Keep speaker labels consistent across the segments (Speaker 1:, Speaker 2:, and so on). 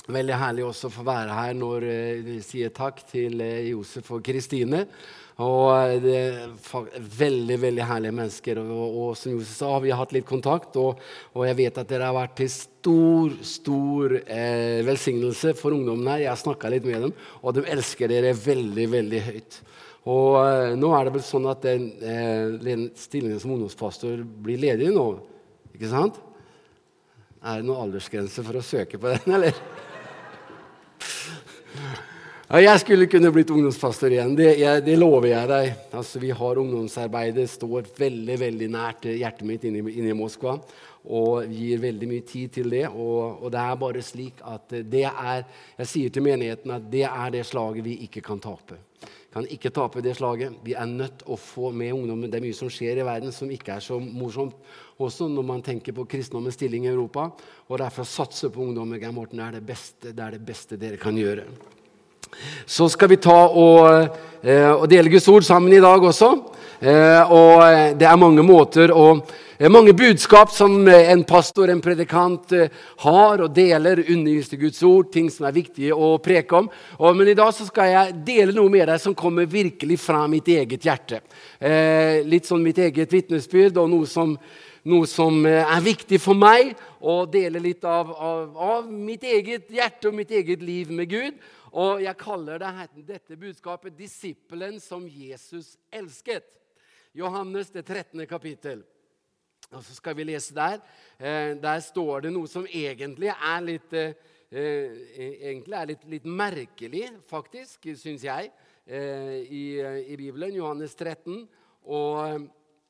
Speaker 1: Veldig herlig også å få være her når vi sier takk til Josef og Kristine. Og det er veldig, veldig herlige mennesker. Og som Josef sa, vi har hatt litt kontakt, og jeg vet at dere har vært til stor velsignelse for ungdommene her. Jeg har snakket litt med dem, og de elsker dere veldig, veldig høyt. Og nå er det vel sånn at den stillingen som ungdomspastor blir ledig nå, ikke sant? Er det noen aldersgrense for å søke på den, eller? Ja, jeg skulle kunne blitt ungdomspastor igjen, det lover jeg deg. Altså, vi har ungdomsarbeidet, står veldig, veldig nært hjertet mitt inne i Moskva, og gir veldig mye tid til det, og det er bare slik at jeg sier til menigheten at det er det slaget vi ikke kan tape. Kan ikke tape det slaget. Vi er nødt å få med ungdommen. Det er mye som skjer i verden som ikke er så morsomt, også når man tenker på kristendommens stilling i Europa, og derfor satse på ungdommen, Geir Morten, det er det beste dere kan gjøre. Så skal vi ta og dele Guds ord sammen i dag også. Og det er mange måter mange budskap som en pastor, en predikant har og deler undervist i Guds ord, ting som er viktige å preke om. Men i dag så skal jeg dele noe med deg som kommer virkelig fra mitt eget hjerte. Litt sånn mitt eget vitnesbyrd og noe som er viktig for meg, å dele litt av mitt eget hjerte og mitt eget liv med Gud. Og jeg kaller dette budskapet «Disippelen som Jesus elsket». Johannes, det 13. kapittel. Og så skal vi lese der. Der står det noe som egentlig er litt merkelig, faktisk, synes jeg, i Bibelen. Johannes 13 og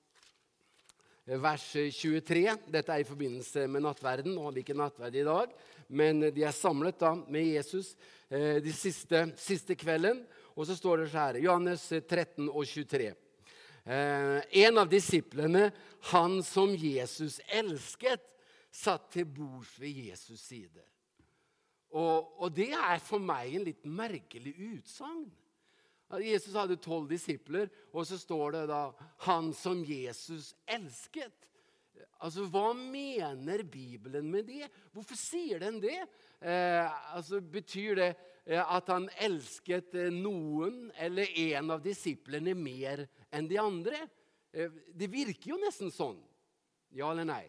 Speaker 1: vers 23. Dette er i forbindelse med nattverden. Nå har vi ikke nattverd i dag, men de er samlet da med Jesus de siste kvelden. Og så står det så her, Johannes 13 og 23. En av disiplene, han som Jesus elsket, satt til bords ved Jesus side. Og det er for meg en litt merkelig utsagn. Jesus hadde 12 disipler, og så står det da, han som Jesus elsket. Altså, hva mener Bibelen med det? Hvorfor sier den det? Betyr det at han elsket noen eller en av disiplene mer enn de andre? Det virker jo nesten sånn. Ja eller nei?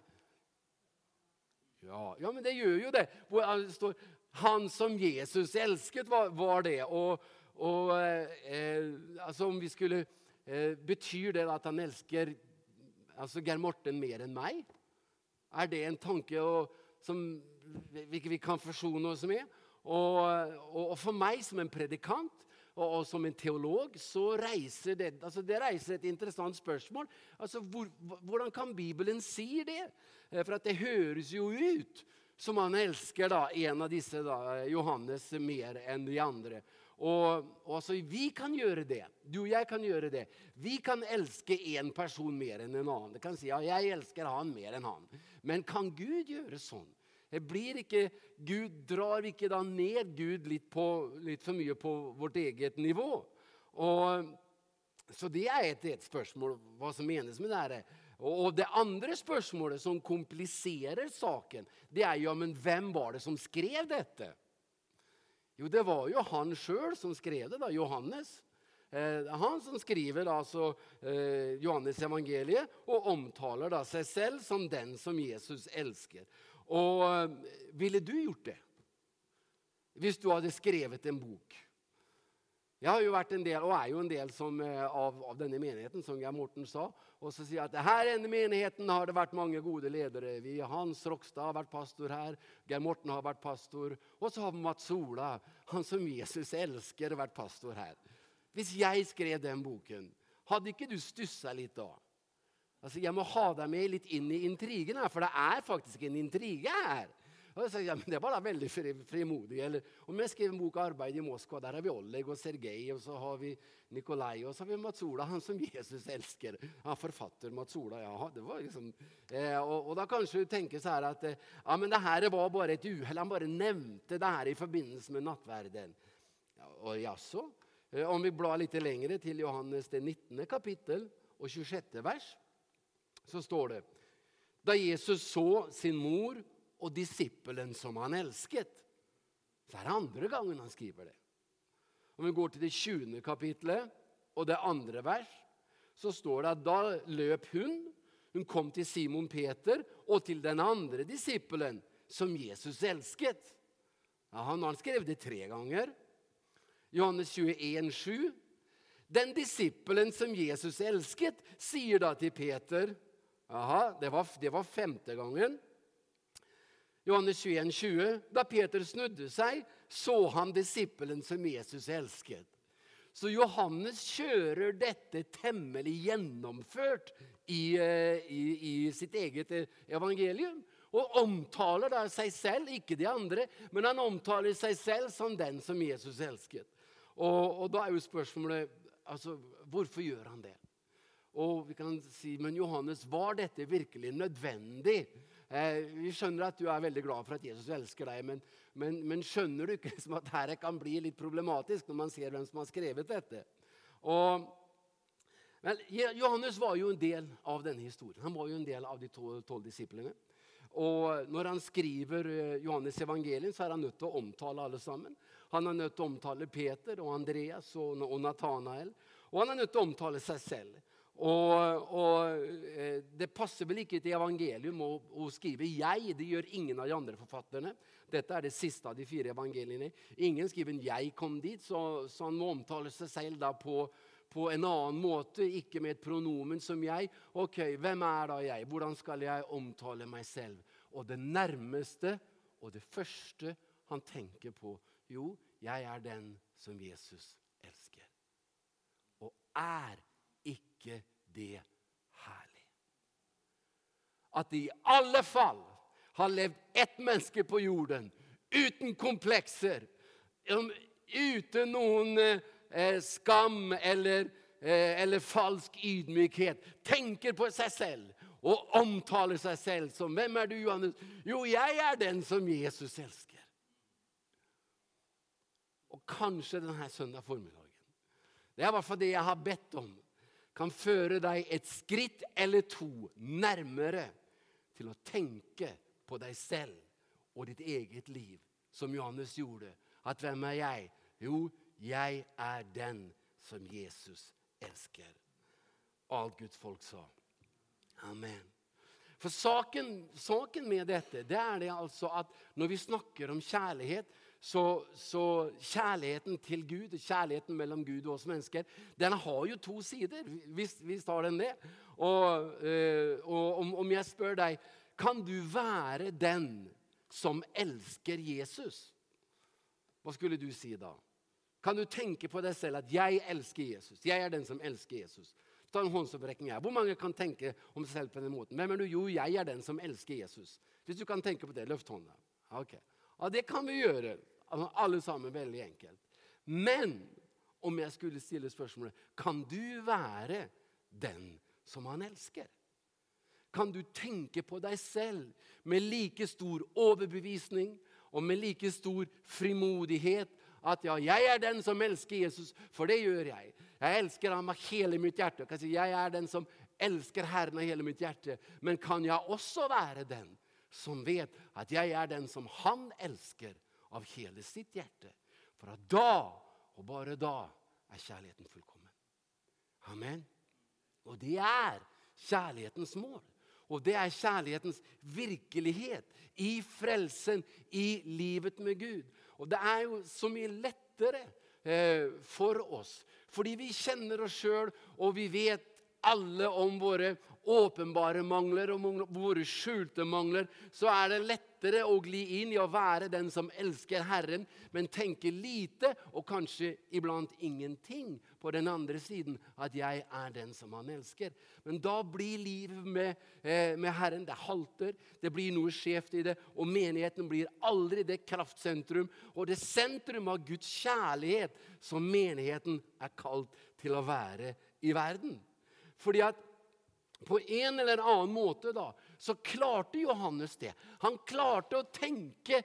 Speaker 1: Ja, men det gjør jo det. Det står, han som Jesus elsket var det. Om vi skulle betyr det at han elsker Geir Morten mer enn meg? Er det en tanke som vi kan forsone oss med? Og for meg som en predikant og som en teolog, så reiser det reiser et interessant spørsmål. Hvordan kan Bibelen si det? For at det høres jo ut som han elsker da, en av disse da, Johannes mer enn de andre. Og vi kan gjøre det. Du og jeg kan gjøre det. Vi kan elske en person mer enn en annen. Det kan si, ja, jeg elsker han mer enn han. Men kan Gud gjøre sånn? Drar ikke da ned Gud litt for mye på vårt eget nivå? Så det er et spørsmål, hva som menes med det her. Og det andre spørsmålet som kompliserer saken, det er jo, men hvem var det som skrev dette? Jo, det var jo han selv som skrev det da, Johannes. Han som skriver altså Johannes evangeliet og omtaler da seg selv som den som Jesus elsker. Og ville du gjort det? Hvis du hadde skrevet en bok? Jeg har jo vært en del, og er jo en del av denne menigheten, som Geir Morten sa, og så sier jeg at her i denne menigheten har det vært mange gode ledere. Hans Rokstad har vært pastor her, Geir Morten har vært pastor, og så har Mats Ola, han som Jesus elsker, vært pastor her. Hvis jeg skrev den boken, hadde ikke du stusset litt da? Jeg må ha deg med litt inn i intrigen her, for det er faktisk en intrige her. Og så, ja, men det er bare veldig frimodig. Om jeg skrev en bok Arbeid i Moskva, der har vi Oleg og Sergej, og så har vi Nikolai, og så har vi Mats Ola, han som Jesus elsker. Han forfatter Mats Ola, ja, det var liksom... Og da kanskje du tenker så her at, ja, men det her var bare et uheld, han bare nevnte det her i forbindelse med nattverden. Ja, og jaså, om vi blar litt lengre til Johannes det 19. kapittel og 26. vers, så står det, da Jesus så sin mor og disippelen som han elsket. Så det andre gangen han skriver det. Om vi går til det 20. kapitlet, og det andre vers, så står det at da løp hun kom til Simon Peter, og til den andre disippelen, som Jesus elsket. Ja, han har skrevet det 3 ganger. Johannes 21:7. Den disippelen som Jesus elsket, sier da til Peter, aha, det var 5. gangen. Johannes 21:20. Da Peter snudde seg, så han disippelen som Jesus elsket. Så Johannes kjører dette temmelig gjennomført i sitt eget evangelium. Og omtaler da seg selv, ikke de andre, men han omtaler seg selv som den som Jesus elsket. Og da er jo spørsmålet, altså, hvorfor gjør han det? Og vi kan si, men Johannes, var dette virkelig nødvendig? Vi skjønner at du er veldig glad for at Jesus elsker deg, men skjønner du ikke som at dette kan bli litt problematisk når man ser hvem som har skrevet dette? Men Johannes var jo en del av denne historien. Han var jo en del av de 12 disiplene. Og når han skriver Johannes evangelium, så er han nødt til å omtale alle sammen. Han er nødt til å omtale Peter og Andreas og Nathanael. Og han er nødt til å omtale seg selv. Og det passer vel ikke til evangelium å skrive jeg. Det gjør ingen av de andre forfatterne. Dette er det siste av de 4 evangeliene. Ingen skriver en jeg kom dit, så han må omtale seg selv da på en annen måte, ikke med et pronomen som jeg. Ok, hvem er da jeg? Hvordan skal jeg omtale meg selv? Og det nærmeste og det første han tenker på, jo, jeg er den som Jesus elsker. Og er ikke det herlig? At det i alle fall har levd ett menneske på jorden, uten komplekser, uten noen skam eller falsk ydmykhet, tenker på seg selv og omtaler seg selv som, hvem er du, Johannes? Jo, jeg er den som Jesus elsker. Og kanskje denne søndag formiddagen, det er i hvert fall det jeg har bedt om, kan føre deg et skritt eller 2 nærmere til å tenke på deg selv og ditt eget liv, som Johannes gjorde. At hvem er jeg? Jo, jeg er den som Jesus elsker. Alt Guds folk sa. Amen. For saken med dette, det er det altså at når vi snakker om kjærlighet, så kjærligheten til Gud, kjærligheten mellom Gud og oss mennesker, den har jo 2 sider. Visst har den det. Og om jeg spør deg, kan du være den som elsker Jesus? Hva skulle du si da? Kan du tenke på deg selv at jeg elsker Jesus? Jeg er den som elsker Jesus. Ta en håndsopprekning her. Hvor mange kan tenke om seg selv på den måten? Hvem er du? Jo, jeg er den som elsker Jesus. Hvis du kan tenke på det, løft hånda. Ok. Ja, det kan vi gjøre. Alle sammen veldig enkelt. Men om jeg skulle stille spørsmålet, kan du være den som han elsker? Kan du tenke på deg selv med like stor overbevisning og med like stor frimodighet at ja, jeg er den som elsker Jesus, for det gjør jeg. Jeg elsker ham av hele mitt hjerte. Jeg er den som elsker Herren av hele mitt hjerte. Men kan jeg også være den som vet at jeg er den som han elsker av hele sitt hjerte? For at da, og bare da, er kjærligheten fullkommen. Amen. Og det er kjærlighetens mål. Og det er kjærlighetens virkelighet i frelsen, i livet med Gud. Og det er jo så mye lettere for oss, fordi vi kjenner oss selv, og vi vet alle om våre åpenbare mangler og våre skjulte mangler, så er det lettere å gli inn i å være den som elsker Herren, men tenker lite og kanskje iblant ingenting på den andre siden, at jeg er den som han elsker. Men da blir livet med Herren, det halter, det blir noe skjevt i det, og menigheten blir aldri det kraftsentrum, og det sentrum av Guds kjærlighet som menigheten er kalt til å være i verden. Fordi at på en eller annen måte da, så klarte Johannes det. Han klarte å tenke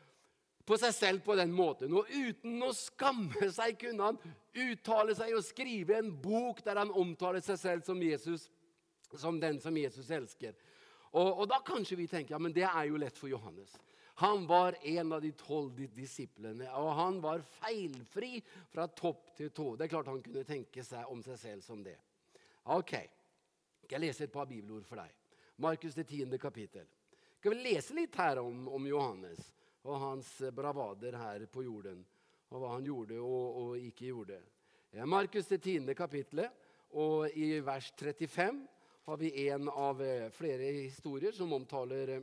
Speaker 1: på seg selv på den måten. Og uten å skamme seg kunne han uttale seg og skrive en bok der han omtaler seg selv som Jesus, som den som Jesus elsker. Og da kanskje vi tenker, ja, men det er jo lett for Johannes. Han var en av de 12 disiplene, og han var feilfri fra topp til tå. Det klart han kunne tenke seg om seg selv som det. Ok, skal jeg lese et par bibelord for deg. Markus det 10. kapittel. Skal vi lese litt her om Johannes og hans bravader her på jorden, og hva han gjorde og ikke gjorde. Markus det 10. kapittelet, og i vers 35 har vi en av flere historier som omtaler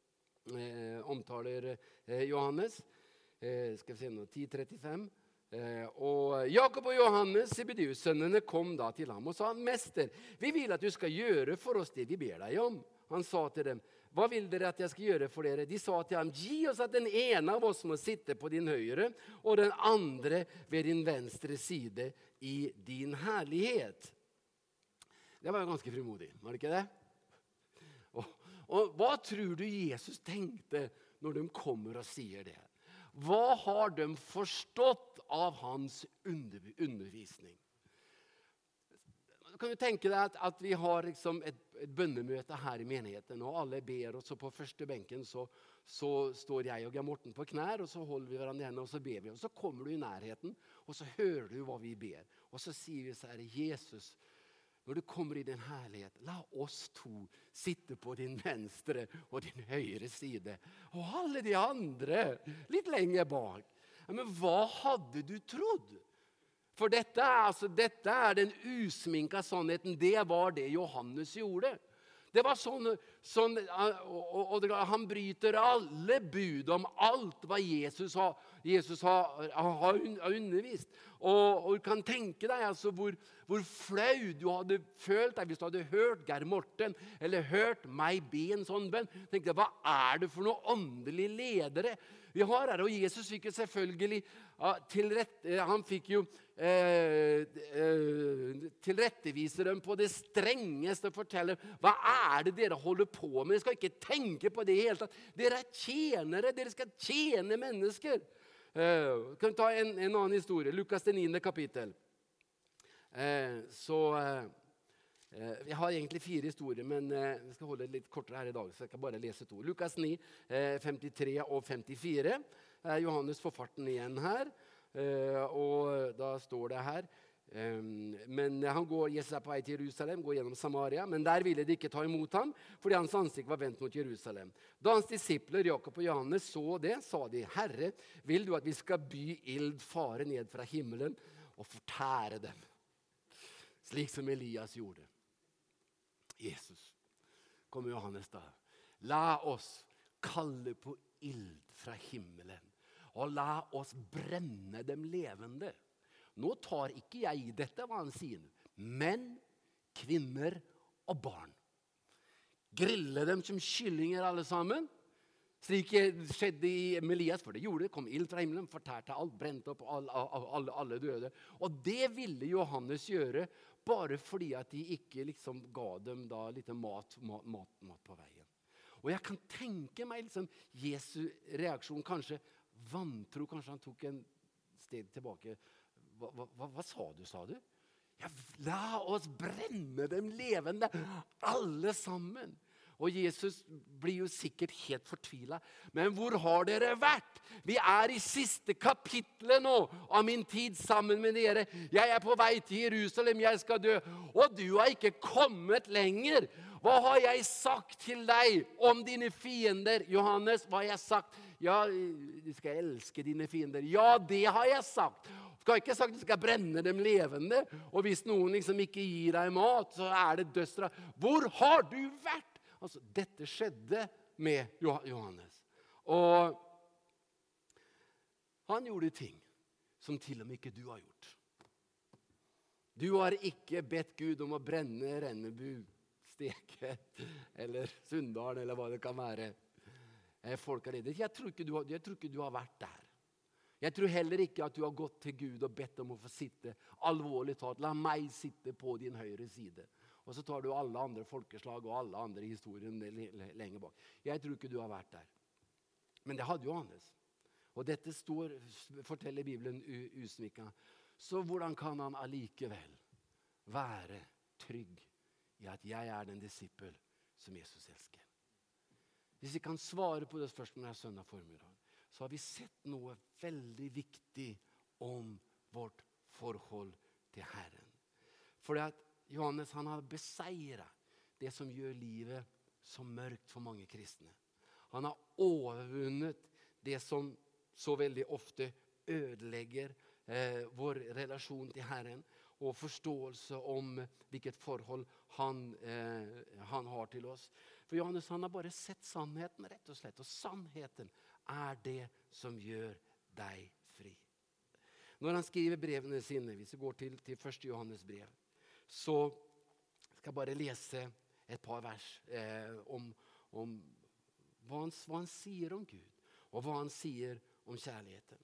Speaker 1: Johannes. Skal vi se nå, 10:35. Og Jakob og Johannes, Zebedeus-sønnene, kom da til ham og sa, Mester, vi vil at du skal gjøre for oss det vi ber deg om. Han sa til dem, hva vil dere at jeg skal gjøre for dere? De sa til ham, gi oss at den ene av oss må sitte på din høyre, og den andre ved din venstre side i din herlighet. Det var jo ganske frimodig, var det ikke det? Og hva tror du Jesus tenkte når de kommer og sier det? Hva har de forstått av hans undervisning? Du kan jo tenke deg at vi har liksom et bønnemøte her i menigheten, og alle ber, og så på første benken så står jeg og Geir Morten på knær, og så holder vi hverandre igjen, og så ber vi. Og så kommer du i nærheten, og så hører du hva vi ber. Og så sier vi så her, Jesus, når du kommer i din herlighet, la oss to sitte på din venstre og din høyre side. Og alle de andre litt lenger bak. Men hva hadde du trodd? For dette er den usminka sannheten. Det var det Johannes gjorde. Det var sånn og han bryter alle bud om alt hva Jesus har undervist. Og du kan tenke deg altså hvor flau du hadde følt deg hvis du hadde hørt Geir Morten eller hørt meg be en sånn bønn. Tenkte jeg, hva er det for noen åndelige ledere vi har her? Og Jesus fikk jo selvfølgelig han fikk jo tilrettevise dem på det strengeste og fortelle hva er det dere holder på med. Dere skal ikke tenke på det i hele tatt. Dere er tjenere, dere skal tjene mennesker. Kan vi ta en annen historie, Lukas det 9. kapittel. Jeg har egentlig 4 historier, men vi skal holde det litt kortere her i dag, så jeg kan bare lese 2. Lukas 9, 53 og 54. Johannes får farten igjen her, og da står det her, men Jesus er på vei til Jerusalem, går gjennom Samaria, men der ville de ikke ta imot ham, fordi hans ansikt var vendt mot Jerusalem. Da hans disipler, Jakob og Johannes, så det, sa de, Herre, vil du at vi skal by ild fare ned fra himmelen og fortære dem, slik som Elias gjorde? Jesus, kom Johannes da, la oss kalle på ild fra himmelen, og la oss brenne dem levende. Nå tar ikke jeg dette, hva han sier, menn, kvinner og barn. Grille dem som kyllinger alle sammen, slik skjedde i Elias, for det gjorde det, kom ild fra himmelen, fortærte alt, brente opp alle døde. Og det ville Johannes gjøre, bare fordi at de ikke liksom ga dem da litt mat på veien. Og jeg kan tenke meg liksom Jesu reaksjon, kanskje vantro, kanskje han tok en steg tilbake. Hva sa du? Ja, la oss brenne dem levende, alle sammen. Og Jesus blir jo sikkert helt fortvilet. Men hvor har dere vært? Vi er i siste kapitlet nå av min tid sammen med dere. Jeg er på vei til Jerusalem, jeg skal dø. Og du har ikke kommet lenger. Hva har jeg sagt til deg om dine fiender? Johannes, hva har jeg sagt? Ja, du skal elske dine fiender. Ja, det har jeg sagt. Du har ikke sagt at du skal brenne dem levende. Og hvis noen liksom ikke gir deg mat, så er det dødsstraff. Hvor har du vært? Altså, dette skjedde med Johannes. Og han gjorde ting som til og med ikke du har gjort. Du har ikke bedt Gud om å brenne Rennebu, Steket eller Sunndalen eller hva det kan være. Folk er det. Jeg tror ikke du har vært der. Jeg tror heller ikke at du har gått til Gud og bedt om å få sitte alvorlig talt. La meg sitte på din høyre side. Og så tar du alle andre folkeslag og alle andre historier lenger bak. Jeg tror ikke du har vært der. Men det hadde Johannes. Og dette forteller Bibelen usmykka. Så hvordan kan han allikevel være trygg i at jeg er den disippel som Jesus elsker? hvis vi kan svare på det spørsmålet her søndag formiddag, så har vi sett noe veldig viktig om vårt forhold til Herren. For at Johannes han har beseiret det som gjør livet så mørkt for mange kristne. Han har overvunnet det som så veldig ofte ødelegger vår relasjon til Herren og forståelse om hvilket forhold han har til oss. For Johannes han har bare sett sannheten rett og slett, og sannheten det som gjør deg fri. Når han skriver brevene sine, hvis vi går til 1. Johannes brev, så skal jeg bare lese et par vers om hva han sier om Gud, og hva han sier om kjærligheten.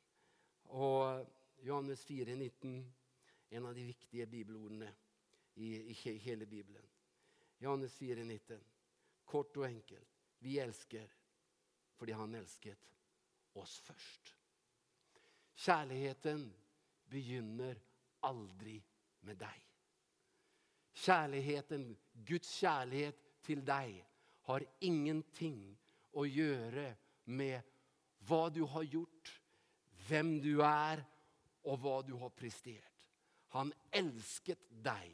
Speaker 1: Og Johannes 4,19, en av de viktige bibelordene i hele Bibelen. Johannes 4,19, kort og enkelt. Vi elsker fordi han elsket oss først. Kjærligheten begynner aldri med deg. Kjærligheten, Guds kjærlighet til deg, har ingenting å gjøre med hva du har gjort, hvem du og hva du har prestert. Han elsket deg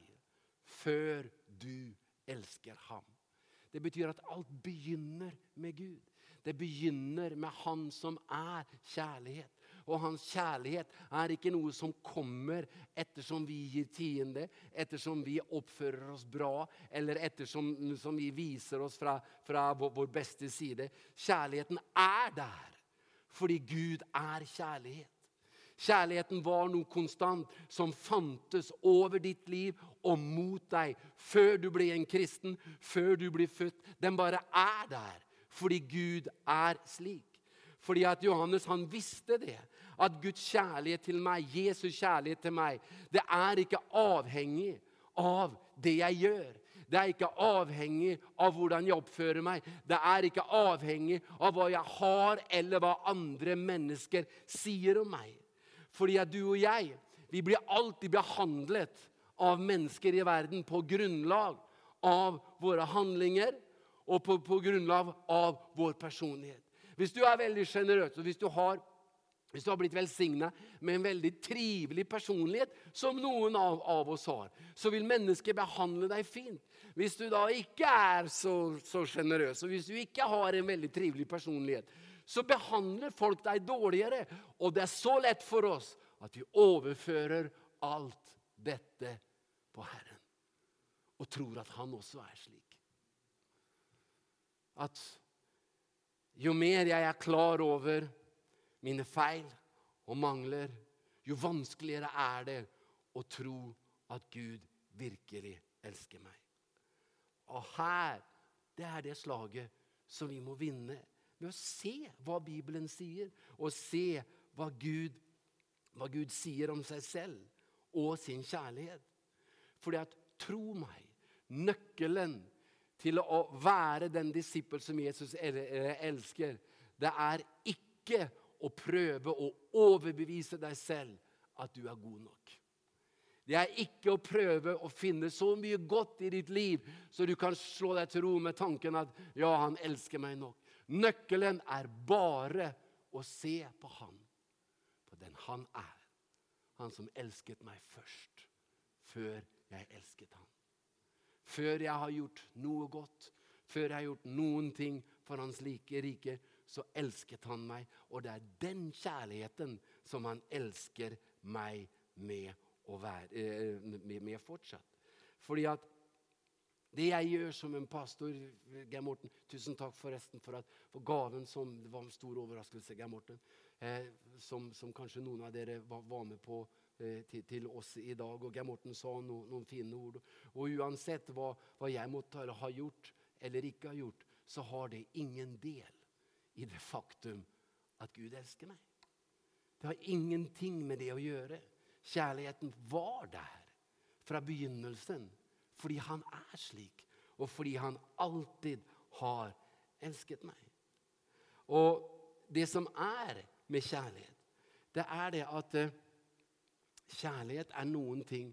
Speaker 1: før du elsker ham. Det betyr at alt begynner med Gud. Det begynner med han som kjærlighet. Og hans kjærlighet ikke noe som kommer ettersom vi gir tiende, ettersom vi oppfører oss bra, eller ettersom som vi viser oss fra vår beste side. Kjærligheten der, fordi Gud kjærlighet. Kjærligheten var noe konstant som fantes over ditt liv og mot deg før du ble en kristen, før du ble født. Den bare der, fordi Gud slik. Fordi at Johannes han visste det, at Guds kjærlighet til meg, Jesus kjærlighet til meg, det ikke avhengig av det jeg gjør. Det ikke avhengig av hvordan jeg oppfører meg. Det ikke avhengig av hva jeg har eller hva andre mennesker sier om meg. Fordi at du og jeg, vi blir alltid behandlet av mennesker i verden på grunnlag av våre handlinger og på grunnlag av vår personlighet. Hvis du veldig generøs, og hvis du har blitt velsignet med en veldig trivelig personlighet, som noen av oss har, så vil mennesker behandle deg fint. Hvis du da ikke så generøs, og hvis du ikke har en veldig trivelig personlighet, så behandler folk deg dårligere. Og det så lett for oss at vi overfører alt dette på Herren. Og tror at han også slik. At jo mer jeg klar over mine feil og mangler, jo vanskeligere det å tro at Gud virkelig elsker meg. Og her, det det slaget som vi må vinne ved å se hva Bibelen sier, og se hva Gud sier om seg selv og sin kjærlighet. Fordi at, tro meg, nøkkelen til å være den disippel som Jesus elsker, det ikke å prøve å overbevise deg selv at du god nok. Det ikke å prøve å finne så mye godt i ditt liv, så du kan slå deg til ro med tanken at ja, han elsker meg nok. Nøkkelen bare å se på han, på den han han som elsket meg først, før jeg elsket han. Før jeg har gjort noe godt, før jeg har gjort noen ting for hans rike, så elsket han meg. Og det den kjærligheten som han elsker meg med å med fortsatt. Fordi at det jeg gjør som en pastor, Geir Morten, tusen takk forresten for gaven som, det var en stor overraskelse, Geir Morten, som kanskje noen av dere var med på til oss i dag, og Geir Morten sa noen fine ord, og uansett hva jeg måtte ha gjort eller ikke ha gjort, så har det ingen del i det faktum at Gud elsker meg. Det har ingenting med det å gjøre. Kjærligheten var der fra begynnelsen, fordi han slik, og fordi han alltid har elsket meg. Og det som med kjærlighet, det det at kjærlighet noen ting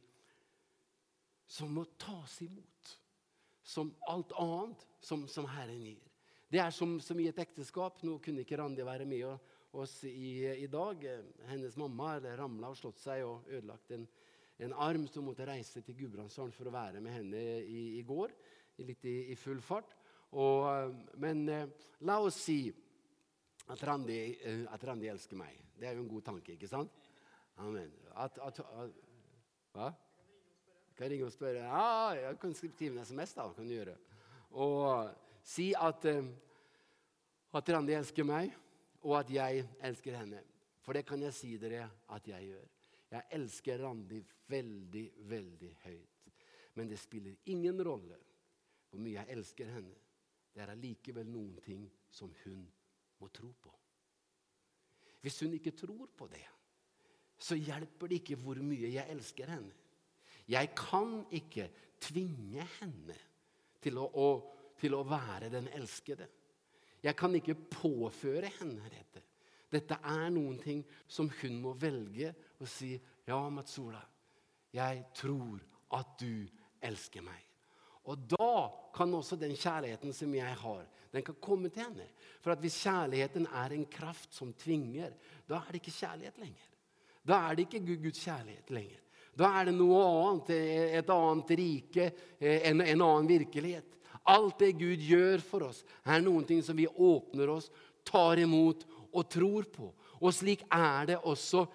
Speaker 1: som må tas imot, som alt annet som Herren gir. Det som i et ekteskap. Nå kunne ikke Randi være med oss i dag. Hennes mamma ramlet og slått seg og ødelagt en arm, så måtte reise til Gudbrandsdalen for å være med henne i går, litt i full fart. Men la oss si at Randi elsker meg. Det jo en god tanke, ikke sant? Amen. Hva? Kan ringe og spørre? Ja, jeg kan skrive en SMS da, kan du gjøre. Og si at Randi elsker meg, og at jeg elsker henne. For det kan jeg si dere at jeg gjør. Jeg elsker Randi veldig, veldig høyt. Men det spiller ingen rolle hvor mye jeg elsker henne. Det allikevel noen ting som hun må tro på. Hvis hun ikke tror på det, så hjelper det ikke hvor mye jeg elsker henne. Jeg kan ikke tvinge henne til å være den elskede. Jeg kan ikke påføre henne dette. Dette noen ting som hun må velge og si, ja, Matsola, jeg tror at du elsker meg. Og da kan også den kjærligheten som jeg har, den kan komme til henne. For at hvis kjærligheten en kraft som tvinger, da det ikke kjærlighet lenger. Da det ikke Guds kjærlighet lenger. Da det noe annet, et annet rike, en annen virkelighet. Alt det Gud gjør for oss noen ting som vi åpner oss, tar imot og tror på. Og slik det også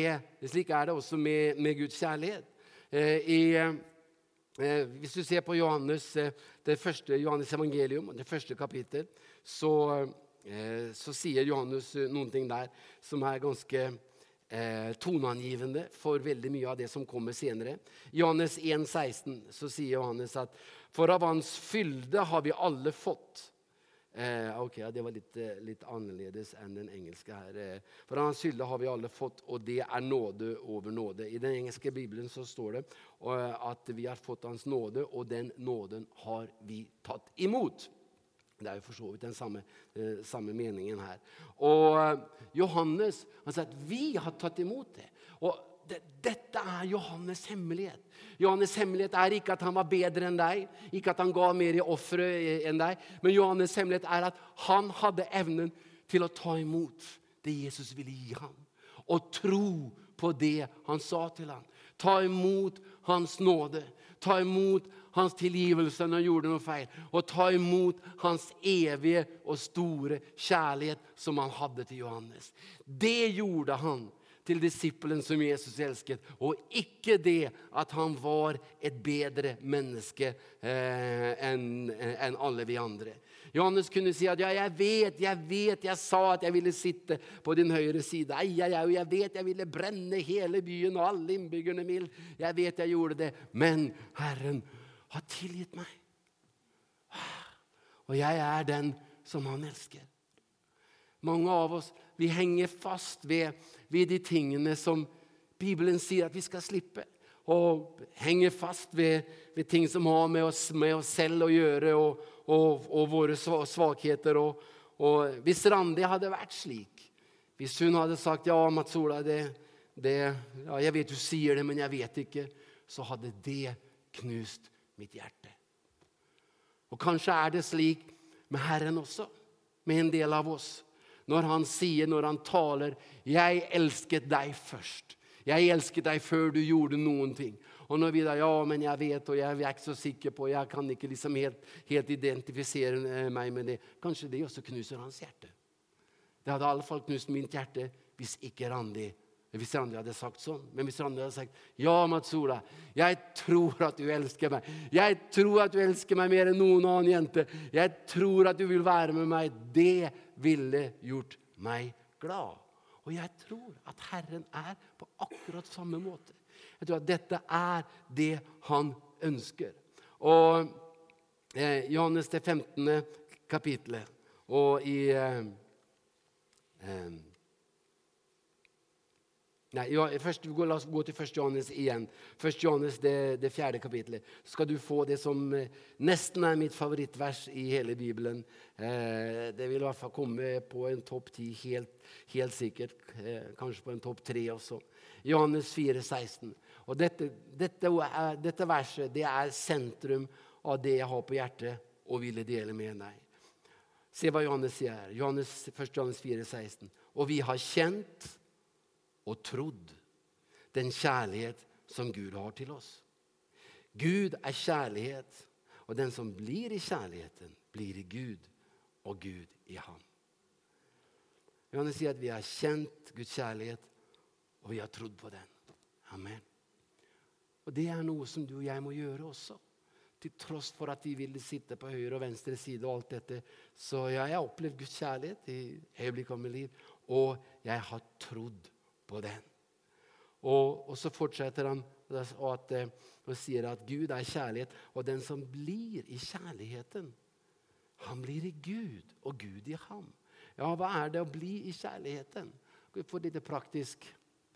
Speaker 1: med Guds kjærlighet. Hvis du ser på Johannes, det første Johannes evangelium, det første kapittel, så sier Johannes noen ting der som ganske toneangivende for veldig mye av det som kommer senere. Johannes 1,16 så sier Johannes at for av hans fylde har vi alle fått. Ok, det var litt annerledes enn den engelske her. For av hans fylde har vi alle fått, og det nåde over nåde. I den engelske Bibelen så står det at vi har fått hans nåde, og den nåden har vi tatt imot. Det jo for så vidt den samme meningen her. Og Johannes, han sier at vi har tatt imot det. Og dette Johannes hemmelighet. Johannes hemmelighet ikke at han var bedre enn deg, ikke at han ga mer i offre enn deg, men Johannes hemmelighet at han hadde evnen til å ta imot det Jesus ville gi ham, og tro på det han sa til ham. Ta imot hans nåde, ta imot hans tilgivelse når han gjorde noe feil, og ta imot hans evige og store kjærlighet som han hadde til Johannes. Det gjorde han til disippelen som Jesus elsket, og ikke det at han var et bedre menneske enn alle vi andre. Johannes kunne si at ja, jeg vet, jeg sa at jeg ville sitte på din høyre side. Og jeg vet jeg ville brenne hele byen og alle innbyggerne mild. Jeg vet jeg gjorde det, men Herren har tilgitt meg. Og jeg den som han elsker. Mange av oss, vi henger fast ved de tingene som Bibelen sier at vi skal slippe. Og henger fast ved ting som har med oss selv å gjøre, og våre svakheter. Og hvis Randi hadde vært slik, hvis hun hadde sagt, ja, Matsola, ja, jeg vet du sier det, men jeg vet ikke, så hadde det knust mitt hjerte. Og kanskje det slik med Herren også, med en del av oss. Når han sier, når han taler, jeg elsket deg først. Jeg elsket deg før du gjorde noen ting. Og når vi da, ja, men jeg vet, og jeg ikke så sikker på, jeg kan ikke liksom helt identifisere meg med det. Kanskje det også knuser hans hjerte. Det hadde i alle fall knust mitt hjerte hvis Randi hadde sagt sånn. Men hvis Randi hadde sagt, ja, Matsola, jeg tror at du elsker meg. Jeg tror at du elsker meg mer enn noen annen jente. Jeg tror at du vil være med meg. Det ville gjort meg glad. Og jeg tror at Herren på akkurat samme måte. Jeg tror at dette det han ønsker. Og Johannes det 15. kapitlet, og først la oss gå til 1. Johannes igjen. 1. Johannes det 4. kapitlet. Så skal du få det som nesten mitt favorittvers i hele Bibelen. Det vil i hvert fall komme på en topp 10 helt sikkert. Kanskje på en topp 3 også. Johannes 4,16. Og dette verset, det sentrum av det jeg har på hjertet og ville dele med deg. Se vad Johannes säger. Johannes 1 Johannes 4:16. Och vi har känt och trodd den kärlighet som Gud har till oss. Gud är kärlighet, och den som blir i kärligheten blir i Gud och Gud i han. Johannes säger att vi har känt Guds kärlighet och vi har trodd på den. Amen. Och det är något som du och jag må göra också. Till trots för att vi vill sitta på höger och vänster sida och allt detta, så jag har upplevt Guds kärlek i ögonblick av mitt liv, och jag har trodd på den. Och så fortsätter han och säger att Gud är kärlek, och den som blir i kärligheten, han blir i Gud och Gud i han. Ja, vad är det att bli i kärligheten? Jag får lite praktisk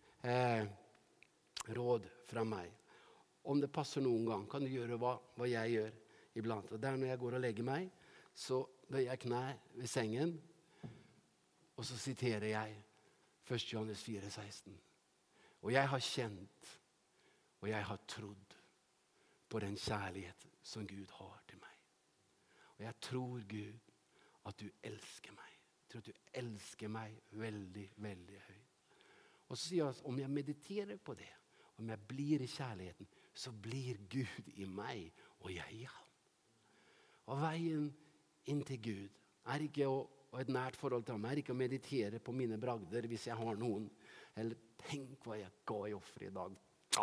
Speaker 1: råd från mig. Om det passar någon gång kan du göra vad jag gör ibland. Och där när jag går och lägger mig så böjer jag knä vid sängen. Och så citerar jag 1 Johannes 4:16. Och jag har känt och jag har trodd på den kärlek som Gud har till mig. Och jag tror, Gud, att du älskar mig. Jag tror att du älskar mig väldigt, väldigt högt. Och så säger jag, om jag mediterar på det, om jag blir i kärleken, så blir Gud i mig och jag i han. Och vägen in till Gud är inte och ett nært forhold til ham er ikke å meditere på mine bragder hvis jeg har noen. Eller tenk hva jeg ga i offer i dag.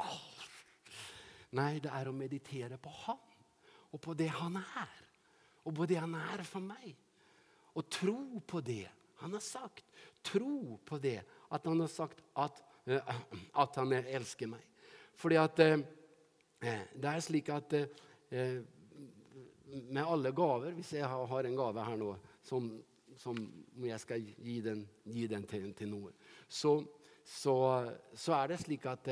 Speaker 1: Nei, det er å meditere på han. Og på det han er. Og på det han er for meg. Og tro på det han har sagt. Tro på det at han har sagt at han elsker meg. Fordi at det er slik at med alle gaver, hvis jeg har en gave her nå, som jeg skal gi den til noe, så er det slik at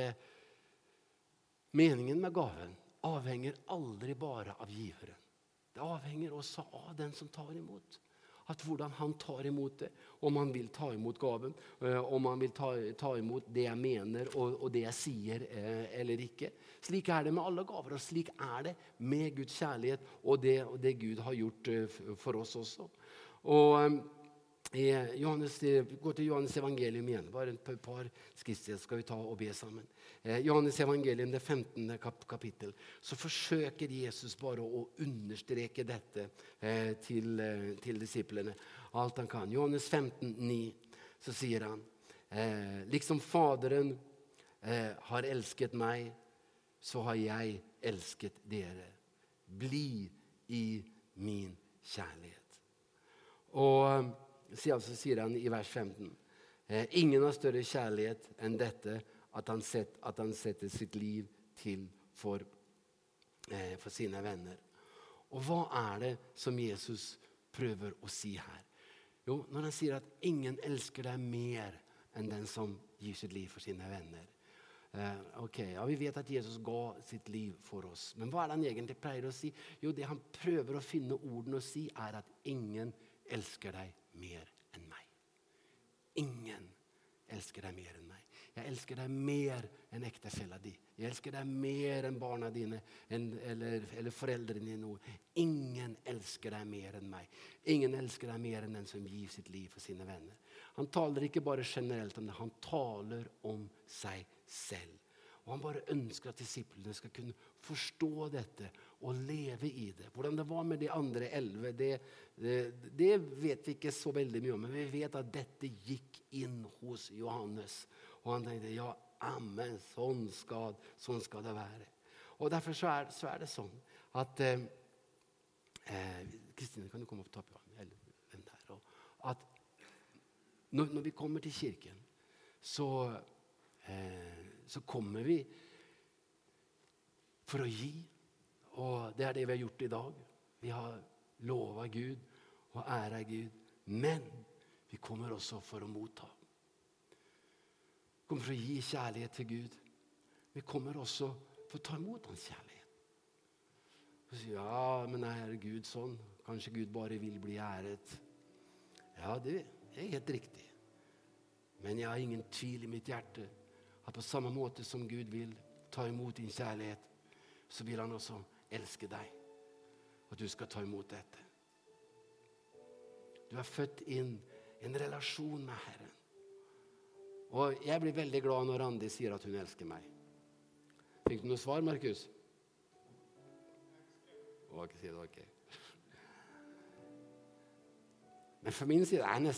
Speaker 1: meningen med gaven avhenger aldri bare av giveren. Det avhenger også av den som tar imot. At hvordan han tar imot det, om han vil ta imot gaven, om han vil ta imot det jeg mener og det jeg sier eller ikke. Slik er det med alle gaver, og slik er det med Guds kjærlighet og det Gud har gjort for oss også. Og gå til Johannes evangelium igjen, bare et par skrifter skal vi ta og be sammen. Johannes evangelium, det 15. kapittel, så forsøker Jesus bare å understreke dette til disiplene. Alt han kan. Johannes 15:9, så sier han, liksom Faderen har elsket meg, så har jeg elsket dere. Bli i min kjærlighet. Og så sier han i vers 15, ingen har større kjærlighet enn dette, at han setter sitt liv til for sine venner. Og hva er det som Jesus prøver å si her? Jo, når han sier at ingen elsker deg mer enn den som gir sitt liv for sine venner. Vi vet at Jesus ga sitt liv for oss. Men hva er det han egentlig pleier å si? Jo, det han prøver å finne orden å si er at ingen elsker deg mer enn meg. Ingen elsker deg mer enn meg. Jeg elsker deg mer enn ektefella di. Jeg elsker deg mer enn barna dine eller foreldrene dine. Ingen elsker deg mer enn meg. Ingen elsker deg mer enn den som gir sitt liv for sine venner. Han taler ikke bare generelt om det, han taler om seg selv. Og han bare ønsker at disiplene skal kunne forstå dette og leve i det. Hvordan det var med de andre 11, det vet vi ikke så veldig mye om. Men vi vet at dette gikk inn hos Johannes. Og han tenkte, ja, amen, sånn skal det være. Og derfor så er det sånn at Kristine, kan du komme opp og ta på den? Eller den der. Og at når vi kommer til kirken, så kommer vi for å gi, og det er det vi har gjort i dag. Vi har lovet Gud og æret Gud, men vi kommer også for å motta. Vi kommer for å gi kjærlighet til Gud. Vi kommer også for å ta imot hans kjærlighet. Og så sier, ja, men er Gud sånn? Kanskje Gud bare vil bli æret. Ja, det er helt riktig. Men jeg har ingen tvil i mitt hjerte at på samme måte som Gud vil ta imot din kjærlighet, så vil han også elske deg. Og du skal ta imot dette. Du har født inn en relasjon med Herren. Og jeg blir veldig glad når Randi sier at hun elsker meg. Fikk du noe svar, Markus? Ok. Men for min side er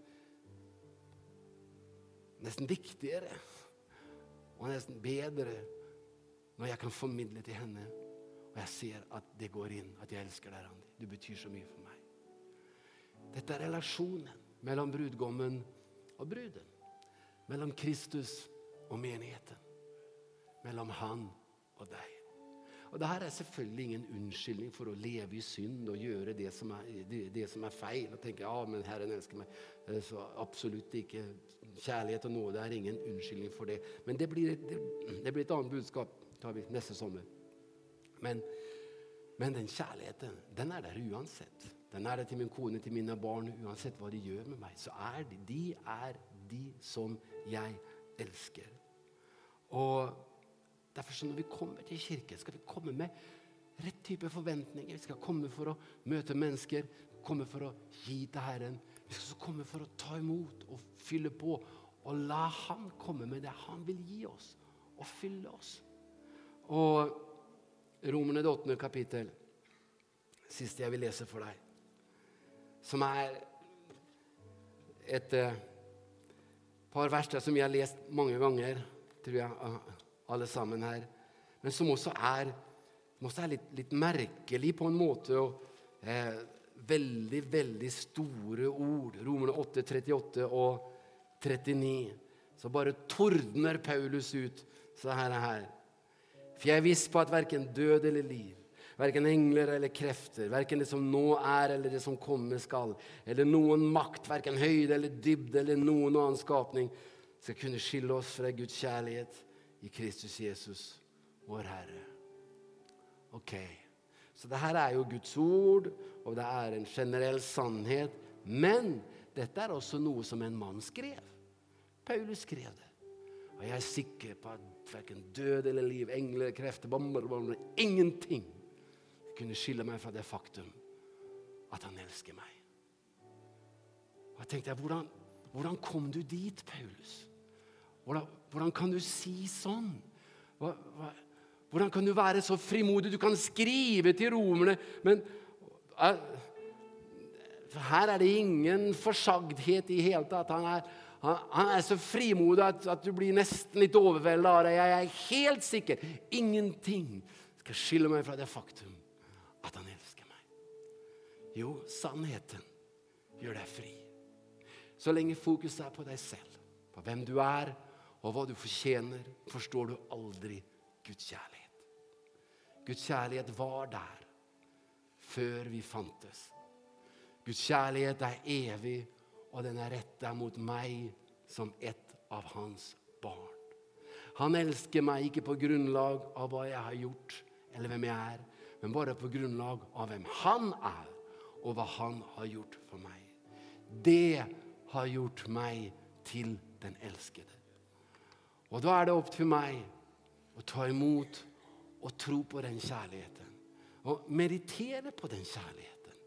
Speaker 1: nesten viktigere og nesten bedre når jeg kan formidle til henne, og jeg ser at det går inn, at jeg elsker deg, Randi. Du betyr så mye for meg. Dette er relasjonen mellom brudgommen og bruden. Mellom Kristus og menigheten. Mellom han og deg. Og det her er selvfølgelig ingen unnskyldning for å leve i synd og gjøre det som er feil. Og tenke, ja, men Herren elsker meg. Så absolutt ikke. Kjærlighet og nåde er ingen unnskyldning for det. Men det blir et annet budskap, tar vi neste sommer. Men den kjærligheten, den er der uansett. Den er der til min kone, til mine barn, uansett hva de gjør med meg. Så er de som jeg elsker. Og derfor så når vi kommer til kirke, skal vi komme med rett type forventninger. Vi skal komme for å møte mennesker, komme for å gi til Herren. Vi skal komme for å ta imot og fylle på, og la han komme med det han vil gi oss, og fylle oss. Og Romerne det 8. kapittel, siste jeg vil lese for deg, som er et par vers der som jeg har lest mange ganger, tror jeg, alle sammen her, men som også er litt merkelig på en måte, og veldig, veldig store ord. Romerne 8, 38 og 39. Så bare tordner Paulus ut, så her. For jeg er viss på at hverken død eller liv, hverken engler eller krefter, hverken det som nå er eller det som komme skal, eller noen makt, hverken høyde eller dybde eller noen annen skapning, skal kunne skille oss fra Guds kjærlighet i Kristus Jesus, vår Herre. Ok, så det her er jo Guds ord, og det er en generell sannhet, men dette er også noe som en mann skrev. Paulus skrev det. Og jeg er sikker på at hverken død eller liv, engler, krefter, ingenting kunne skille meg fra det faktum at han elsker meg. Og jeg tenkte, hvordan kom du dit, Paulus? Hvordan kan du si sånn? Hvordan kan du være så frimodig? Du kan skrive til romerne, men her er det ingen forsagdhet i hele tatt. Han er så frimodig at du blir nesten litt overveldet av det. Jeg er helt sikker. Ingenting skal skille meg fra det faktum at han elsker meg. Jo, sannheten gjør deg fri. Så lenge fokus er på deg selv, på hvem du er, og hva du fortjener, forstår du aldri Guds kjærlighet. Guds kjærlighet var der før vi fantes. Guds kjærlighet er evig, og den er rettet mot meg som et av hans barn. Han elsker meg ikke på grunnlag av hva jeg har gjort, eller hvem jeg er, men bare på grunnlag av hvem han er, og hva han har gjort for meg. Det har gjort meg til den elskede. Og da er det opp til meg å ta imot og tro på den kjærligheten. Og meditere på den kjærligheten.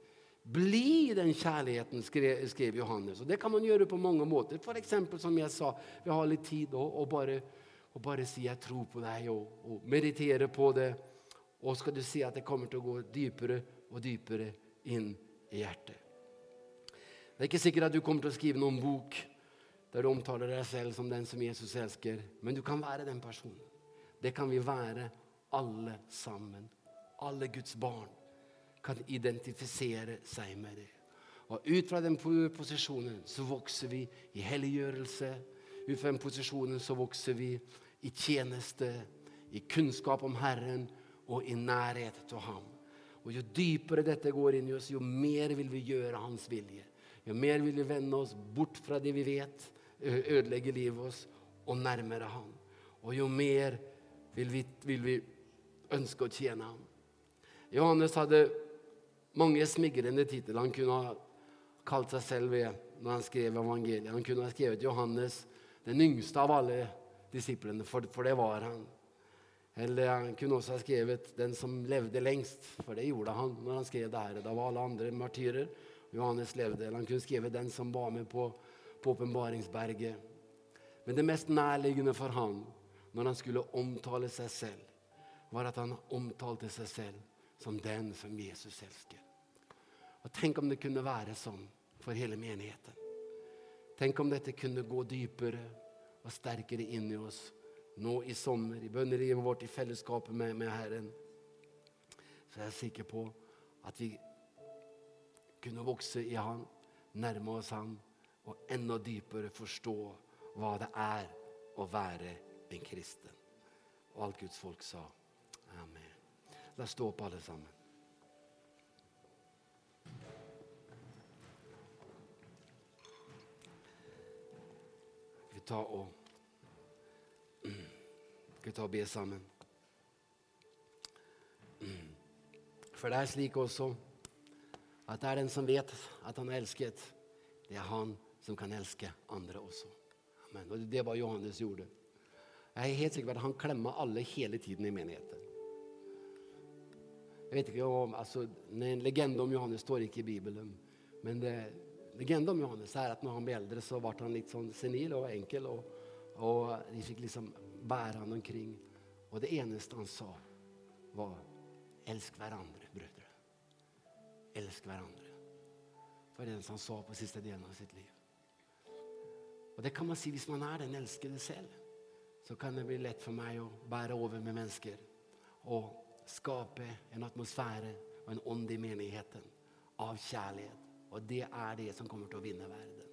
Speaker 1: Bli den kjærligheten, skrev Johannes. Og det kan man gjøre på mange måter. For eksempel, som jeg sa, vi har litt tid og bare si jeg tror på deg, og meditere på det. Og skal du si at det kommer til å gå dypere og dypere inn i hjertet. Det er ikke sikkert at du kommer til å skrive noen bok der du omtaler deg selv som den som Jesus elsker, men du kan være den personen. Det kan vi være alle sammen. Alle Guds barn kan identifisere seg med det. Og ut fra den posisjonen så vokser vi i helliggjørelse. Ut fra den posisjonen så vokser vi i tjeneste, i kunnskap om Herren og i nærhet til ham. Og jo dypere dette går inn i oss, jo mer vil vi gjøre hans vilje. Jo mer vil vi vende oss bort fra det vi vet, ødelegge livet oss, og nærmere ham. Og jo mer vil vi ønske å tjene ham. Johannes hadde mange smigrende titler han kunne ha kalt seg selv ved når han skrev evangeliet. Han kunne ha skrevet Johannes, den yngste av alle disiplene, for det var han. Eller han kunne også ha skrevet den som levde lengst, for det gjorde han når han skrev det her. Da var alle andre martyrer. Johannes levde. Eller han kunne skrive den som var med på åpenbaringsberget. Men det mest nærliggende for han, når han skulle omtale seg selv, var at han omtalte seg selv som den som Jesus elsker. Og tenk om det kunne være sånn for hele menigheten. Tenk om dette kunne gå dypere og sterkere inn i oss nå i sommer, i bønnelivet vårt, i fellesskapet med Herren. Så jeg er sikker på at vi kunne vokse i Han, nærme oss Han, og enda dypere forstå hva det er å være en kristen. Og alt Guds folk sa, amen. La oss stå opp alle sammen. Vi tar og be sammen. For det er slik også at det er den som vet at han er elsket. Det er han som kan elske andre også. Amen. Og det var Johannes gjorde. Jeg er helt sikker på at han klemmer alle hele tiden i menigheten. Jeg vet ikke om, en legende om Johannes står ikke i Bibelen, men legende om Johannes er at når han ble eldre så var han litt sånn senil og enkel, og de fikk liksom bære han omkring. Og det eneste han sa var, elsk hverandre, brødre. Elsk hverandre. For det han sa på siste delen av sitt liv. Og det kan man si hvis man er den elskede selv. Så kan det bli lett for meg å bære over med mennesker. Og skape en atmosfære og en ånd i menigheten av kjærlighet. Og det er det som kommer til å vinne verden.